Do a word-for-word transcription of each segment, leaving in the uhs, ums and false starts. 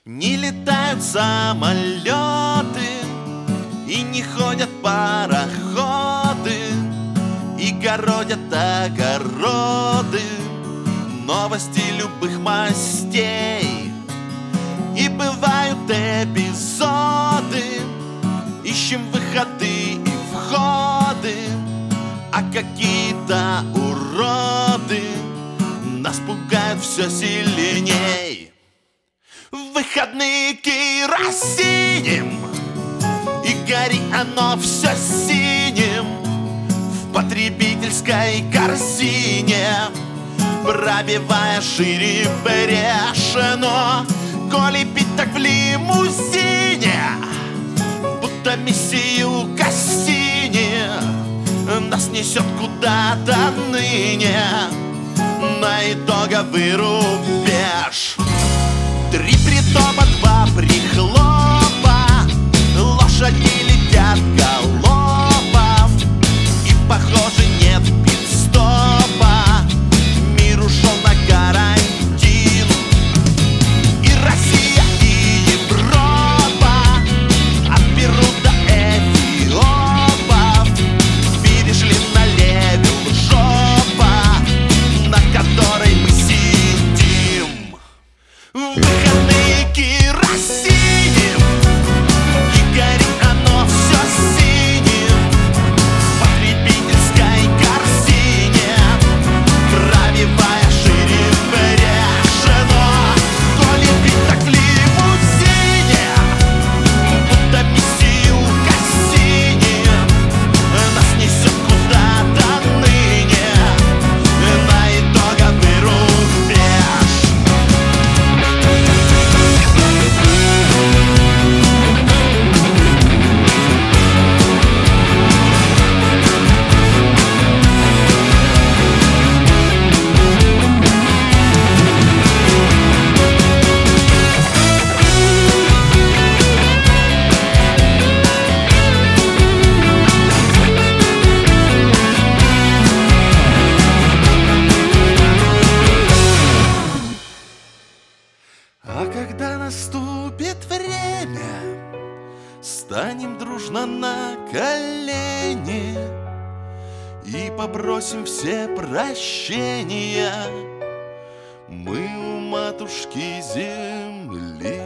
Не летают самолеты и не ходят пароходы, и городят огороды новости любых мастей. И бывают эпизоды, ищем выходы и входы, а какие-то уроды нас пугают все сильней. В выходные керосинем, и горит оно все синим в потребительской корзине, пробивая шире брешено. Коли пить так в лимузине, будто миссию Кассини, нас несет куда-то ныне на итоговый рубеж. Три притопа, два прихлопа, лошади летят галопом, и, похоже, нет пит-стопа. Мир ушел на карантин, и Россия, и Европа от Перу до Эфиопов перешли на левел жопа, на которой мы сидим. Выходные керосинем, и горит оно все синим в потребительской корзине, пробивая шире брешено. Коли пить так в лимузине, будто миссию Кассини, нас несет куда-то ныне на итоговый рубеж. А когда наступит время, станем дружно на колени и попросим все прощения мы у матушки земли.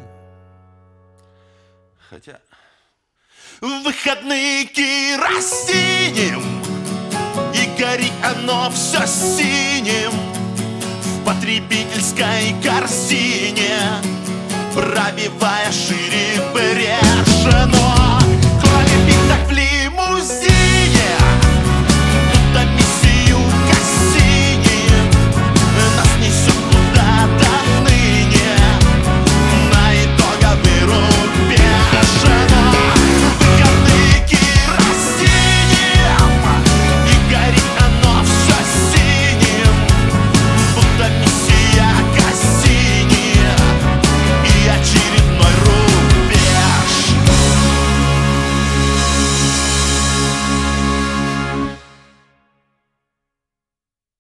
Хотя в выходные керосинем, и горит оно все синим в потребительской корзине, пробивая шире брех.